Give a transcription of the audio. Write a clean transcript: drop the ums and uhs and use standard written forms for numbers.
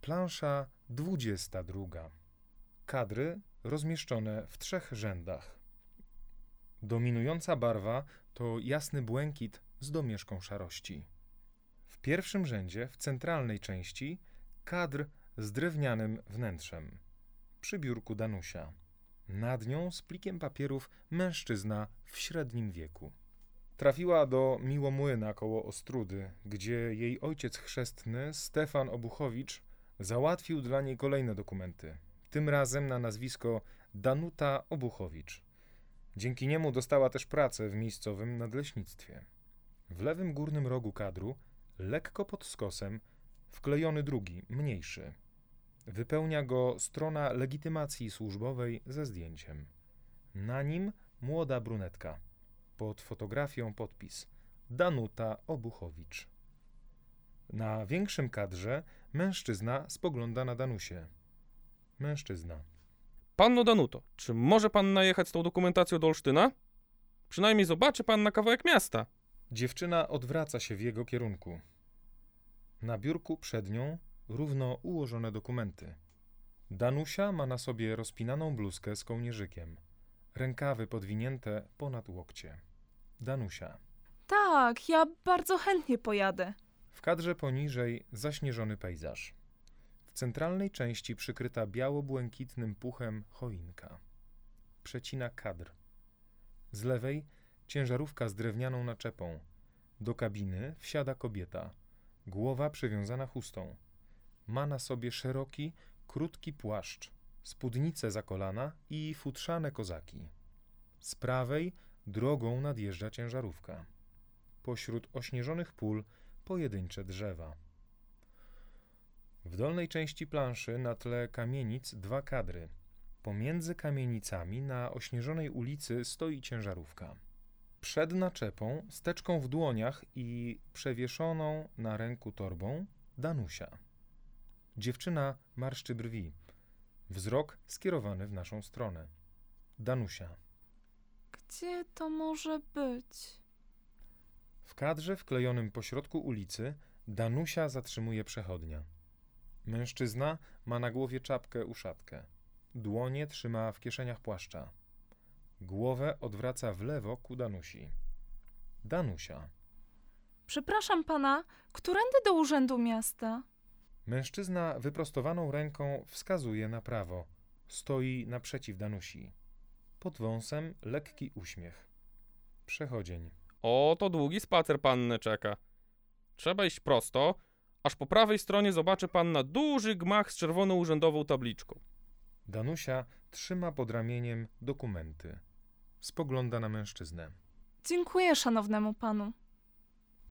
Plansza 22. Kadry rozmieszczone w 3 rzędach. Dominująca barwa to jasny błękit z domieszką szarości. W pierwszym rzędzie, w centralnej części, kadr z drewnianym wnętrzem. Przy biurku Danusia. Nad nią z plikiem papierów mężczyzna w średnim wieku. Trafiła do Miłomłyna koło Ostródy, gdzie jej ojciec chrzestny, Stefan Obuchowicz, załatwił dla niej kolejne dokumenty. Tym razem na nazwisko Danuta Obuchowicz. Dzięki niemu dostała też pracę w miejscowym nadleśnictwie. W lewym górnym rogu kadru, lekko pod skosem, wklejony drugi, mniejszy. Wypełnia go strona legitymacji służbowej ze zdjęciem. Na nim młoda brunetka. Pod fotografią podpis Danuta Obuchowicz. Na większym kadrze mężczyzna spogląda na Danusię. Mężczyzna. Panno Danuto, czy może pan najechać z tą dokumentacją do Olsztyna? Przynajmniej zobaczy pan na kawałek miasta. Dziewczyna odwraca się w jego kierunku. Na biurku przed nią równo ułożone dokumenty. Danusia ma na sobie rozpinaną bluzkę z kołnierzykiem. Rękawy podwinięte ponad łokcie. Danusia. Tak, ja bardzo chętnie pojadę. W kadrze poniżej zaśnieżony pejzaż. W centralnej części przykryta biało-błękitnym puchem choinka. Przecina kadr. Z lewej ciężarówka z drewnianą naczepą. Do kabiny wsiada kobieta. Głowa przywiązana chustą. Ma na sobie szeroki, krótki płaszcz, spódnicę za kolana i futrzane kozaki. Z prawej drogą nadjeżdża ciężarówka. Pośród ośnieżonych pól pojedyncze drzewa. W dolnej części planszy na tle kamienic 2 kadry. Pomiędzy kamienicami na ośnieżonej ulicy stoi ciężarówka. Przed naczepą, z teczką w dłoniach i przewieszoną na ręku torbą Danusia. Dziewczyna marszczy brwi. Wzrok skierowany w naszą stronę. Danusia. Gdzie to może być? W kadrze wklejonym pośrodku ulicy Danusia zatrzymuje przechodnia. Mężczyzna ma na głowie czapkę uszatkę. Dłonie trzyma w kieszeniach płaszcza. Głowę odwraca w lewo ku Danusi. Danusia. Przepraszam pana, którędy do urzędu miasta? Mężczyzna wyprostowaną ręką wskazuje na prawo. Stoi naprzeciw Danusi. Pod wąsem lekki uśmiech. Przechodzień. O, to długi spacer pannę czeka. Trzeba iść prosto, aż po prawej stronie zobaczy panna duży gmach z czerwoną urzędową tabliczką. Danusia trzyma pod ramieniem dokumenty. Spogląda na mężczyznę. Dziękuję szanownemu panu.